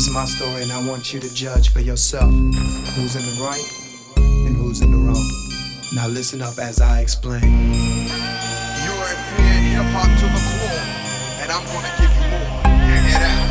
is my story, and I want you to judge for yourself who's in the right and who's in the wrong. Now listen up as I explain. European hip-hop to the core, and I'm gonna give you more. Hear that?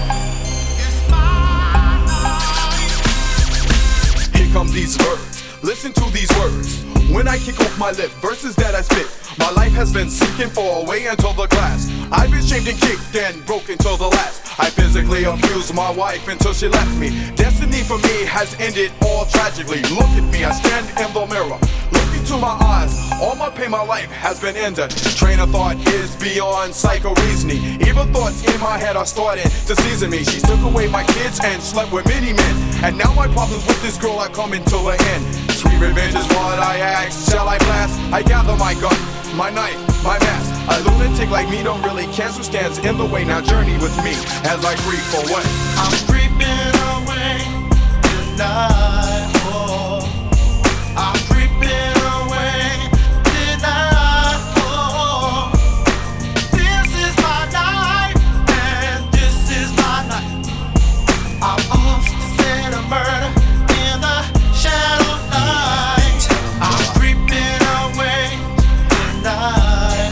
Here come these words, listen to these words. When I kick off my lip, verses that I spit, my life has been sinking for a way until the glass. I've been shamed and kicked and broken till the last. I physically abused my wife until she left me. Destiny for me has ended all tragically. Look at me, I stand in the mirror. Look into my eyes, all my pain, my life has been ended. Train of thought is beyond psycho reasoning. Evil thoughts in my head are starting to season me. She took away my kids and slept with many men. And now my problems with this girl are coming to an end. Sweet revenge is what I ask. Shall I blast? I gather my gun, my knife, my mask. A lunatic like me don't really cancel stands in the way. Now journey with me as I creep away. I'm creeping away tonight. Oh, I'm creeping away tonight. Oh, this is my night and this is my night. I'm off to set a murder in the shadow night. I'm creeping away tonight.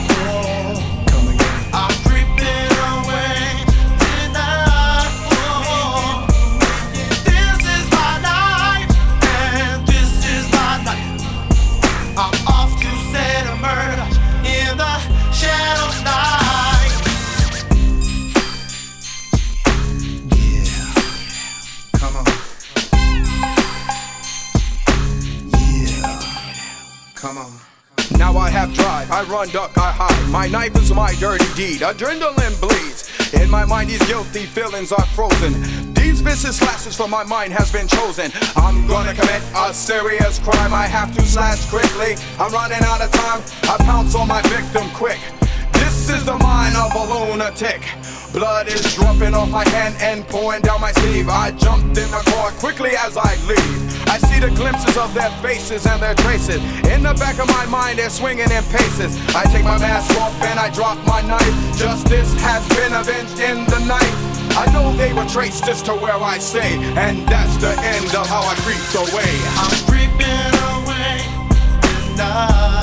Come on. Now I have drive, I run, duck, I hide. My knife is my dirty deed, adrenaline bleeds. In my mind these guilty feelings are frozen. These vicious slashes from my mind has been chosen. I'm gonna commit a serious crime, I have to slash quickly. I'm running out of time, I pounce on my victim quick. This is the mind of a lunatic. Blood is dropping off my hand and pouring down my sleeve. I jumped in the car quickly as I leave. I see the glimpses of their faces and their traces. In the back of my mind they're swinging in paces. I take my mask off and I drop my knife. Justice has been avenged in the night. I know they will trace this to where I stay, and that's the end of how I creeped away. I'm creeping away tonight.